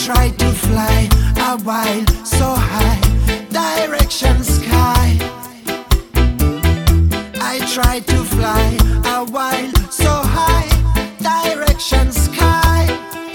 try to fly a while so high, direction sky. I try to fly a while so high, direction sky.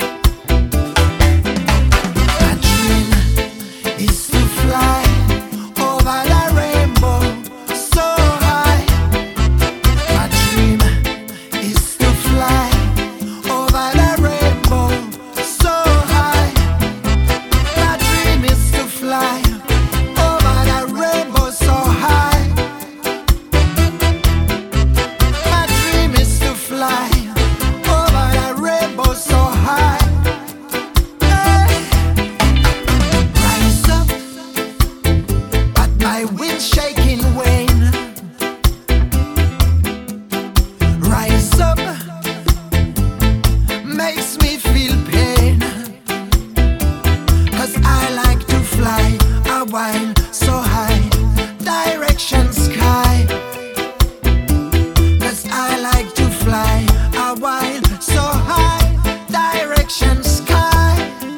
My dream is to fly over the rainbow so high. My dream is to fly over the rainbow so high. My dream is to fly over the rainbow so high. My dream is to fly over the rainbow so high. Hey. Rise up, but my wind's shaking wane. Rise up makes me feel pain, 'cause I like to fly a while so high, direction sky. 'Cause I like to fly a while so high, direction sky.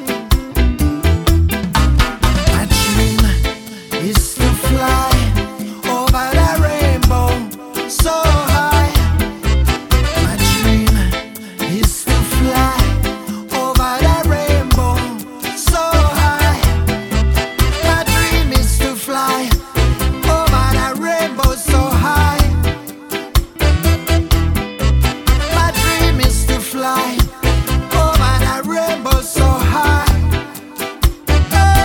My dream is to fly over the rainbow so high. My dream is to fly over the rainbow so high. My dream is to fly over the rainbow so high. My dream is to fly over the rainbow so high. Hey.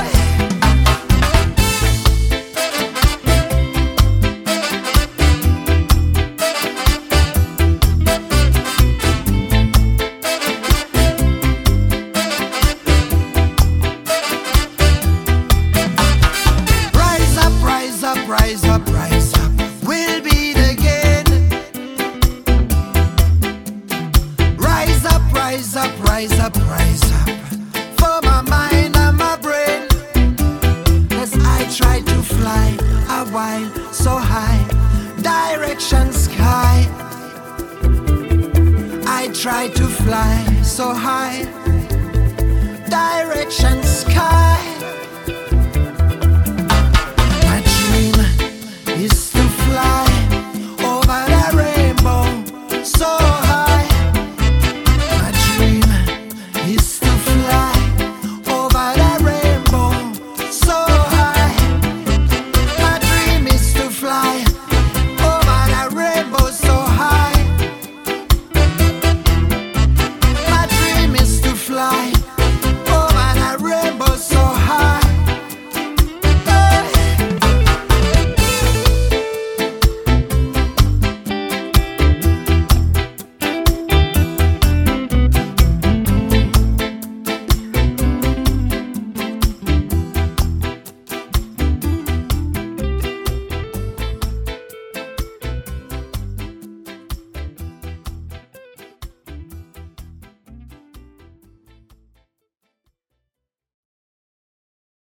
Rise up, rise up, rise up, rise up. We'll beat again. Rise up, rise up, rise up, rise up. For my mind and my brain. 'Cause I try to fly a while so high, direction sky. I try to fly so high,